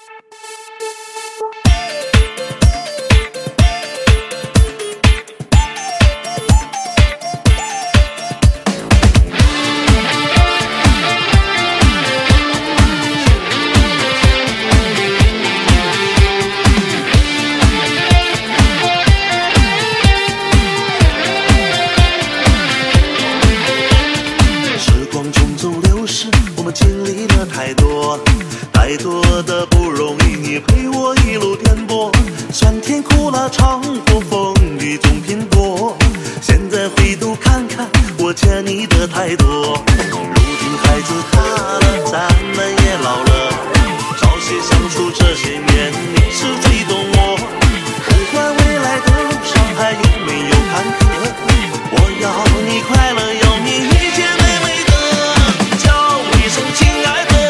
太多的不容易，你陪我一路颠簸，酸甜苦辣尝过，风雨总拼搏。现在回头看看，我欠你的太多。如今孩子大了，咱们也老了，朝夕相处这些年，你是最懂我。不管未来的路上还有没有坎坷，我要你快乐，要你一切美美的，叫一声亲爱的。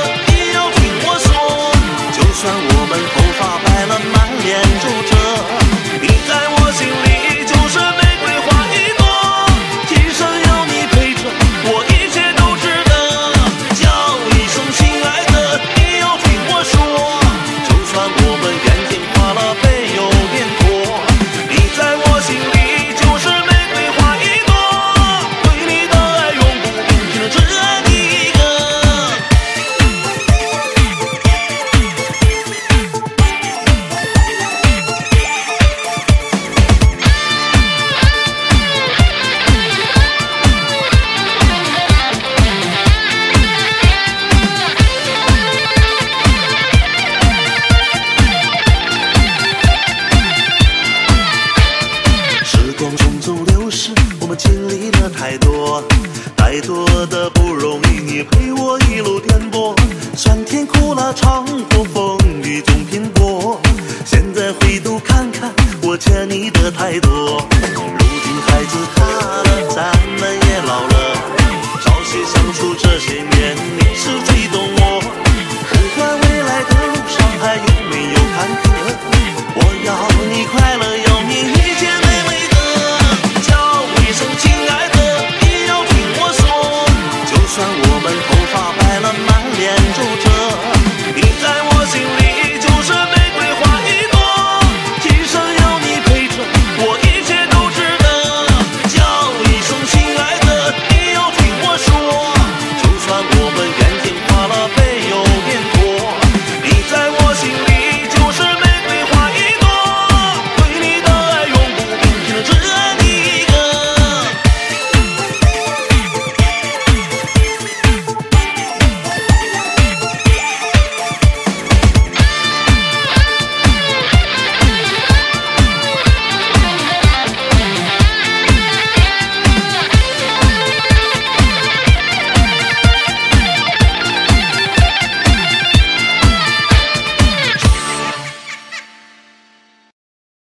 就算我们头发白了，满脸皱褶，你在我心里就是玫瑰花一朵，一生有你陪着，我一切都值得。叫一声亲爱的，你要听我说，就算我们眼睛花了，背有点驼，你在我心里就是玫瑰花一朵，对你的爱永不变，只爱你一个。经历了太多，太多的不容易，你陪我一路颠簸，酸甜苦辣尝过，风雨总拼搏。现在回头看看，我欠你的太多。如今孩子大了，咱们也老了，朝夕相处这些年，你是最懂我。不管未来的路上还有没有坎坷，我要你快乐，要你一切美美的。一声亲爱的，你要听我说，就算我们头发白了，满脸皱褶。